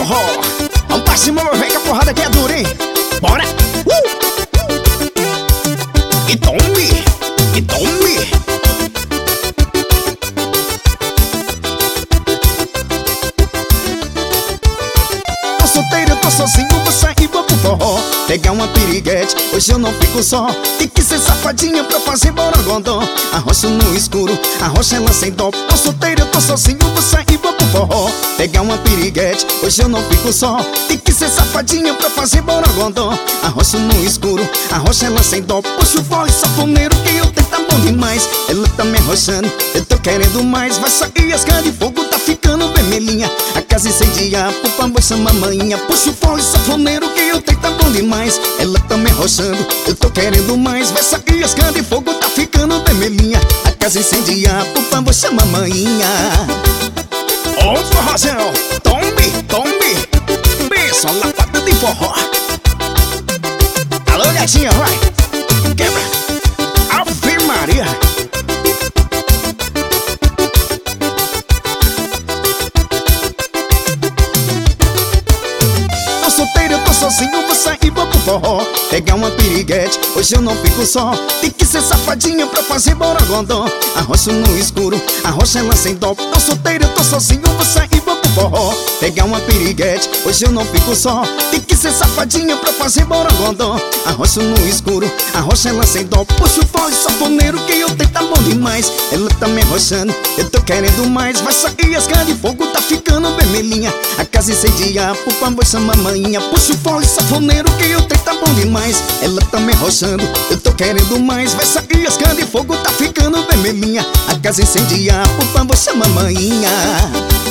forró. Vamos pra cima, meu velho, que a porrada aqui é dura, hein? Bora! E tome! E tome! Tô solteiro, eu tô sozinho, vou sair, vou pro forró. Pegar uma piriguete, hoje eu não fico só. Tem que ser safadinha pra fazer borogodó. Arrocha no escuro, arrocha ela sem dó. Tô solteiro, eu tô sozinho, vou sair, vou pro forró. Pegar uma piriguete, hoje eu não fico só. Tem que ser safadinha pra fazer borogodó. Arrocha no escuro, arrocha ela sem dó. Puxa o voz, safoneiro, que eu tenho tá bom demais. Ela tá me arrochando, eu tô querendo mais. Vai sair as caras de fogo, tá ficando vermelhinha. A casa incendiar, por favor chama a maninha. Puxa o voz, safoneiro, que eu tenho tá bom demais. Ela tá me arrochando, eu tô querendo mais. Vai sair as caras de fogo, tá ficando vermelhinha. A casa incendiar, por favor chama a maninha. Ô forrozão, tome, tome. Benção, lapada de forró. Alô gatinha, vai. Quebra. Ave Maria. Tô solteiro, eu tô sozinho, vou sair, vou pro forró. Pegar uma piriguete, hoje eu não fico só. Tem que ser safadinha pra fazer borogodó. Arrocha no escuro, arrocha ela sem dó. Tô solteiro, eu tô sozinho, vou sair, vou pro forró. Pegar uma piriguete, hoje eu não fico só. Tem que ser safadinha pra fazer borogodó. Arrocha no escuro, arrocha ela sem dó. Puxa o voz, safoneiro, que eu tenho tá bom demais. Ela tá me arrochando, eu tô querendo mais. Vai sair as caras de fogo, tá ficando vermelhinha. A casa incendiar, por favor chama a maninha. Puxa o voz, safoneiro, que eu tenho tá bom demais. Ela tá me arrochando, eu tô querendo mais. Vai sair as caras de fogo, tá ficando vermelhinha. A casa incendiar, por favor chama a maninha.